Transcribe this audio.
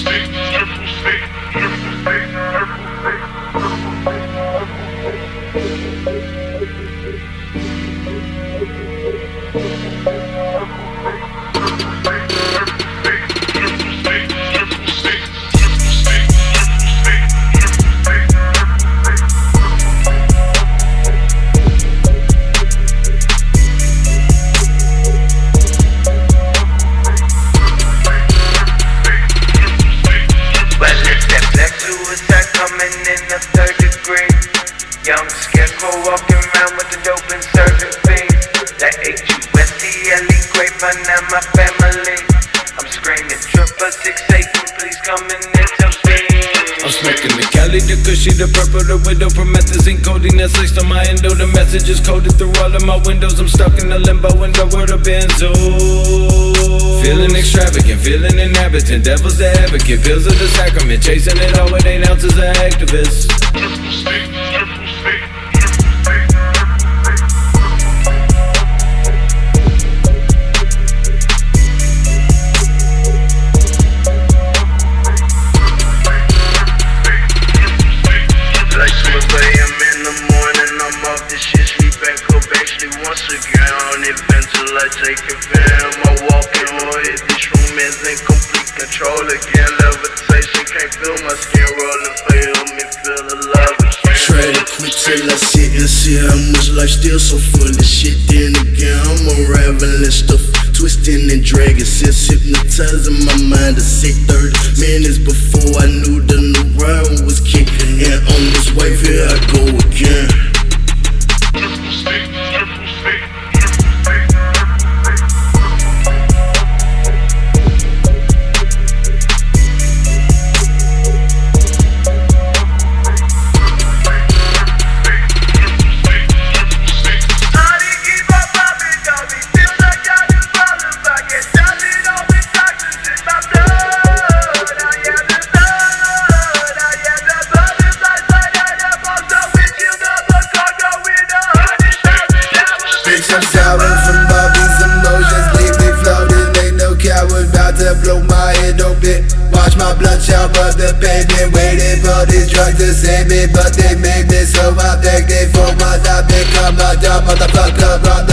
Young scarecrow walking around with the dope and serving fiends. That HUSTLE grapevine and my family. I'm screaming triple 6-8, please come and intervene. I'm smoking the Cali, the Cushy, the purple, the widow, promethazine, codeine that's laced on my endo. The message is coded through all of my windows. I'm stuck in the limbo in the world of benzo. Feeling extravagant, feeling inhabitant, devil's the advocate, pills of the sacrament, chasing it all with 8 ounces of activists. Once again, on it pencil, I take a film. I walk in on it, this room is in complete control again. Levitation, can't feel my skin rolling, feel me, feel alive again. Try to quit till I sit and see how much life still so full of shit. Then again, I'm unraveling stuff, twisting and dragging, since hypnotizing my mind to say 30 minutes before I knew the new round was kicking. And on this wave, here I go again. I'm sour from Bobby's emotions, leave me floating, ain't no coward about to blow my head open. Watch my blood shower the pavement, waiting for these drugs to save me, but they made me so addicted for what I become, a dumb motherfucker on the